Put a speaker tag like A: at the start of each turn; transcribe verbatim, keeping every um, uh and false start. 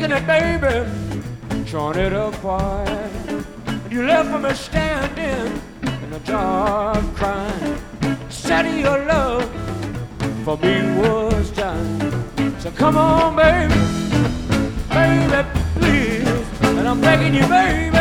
A: taking it, baby, torn it apart. And you left me standing in the dark, crying. Said your love for me was done. So come on, baby, baby, please. And I'm begging you, baby,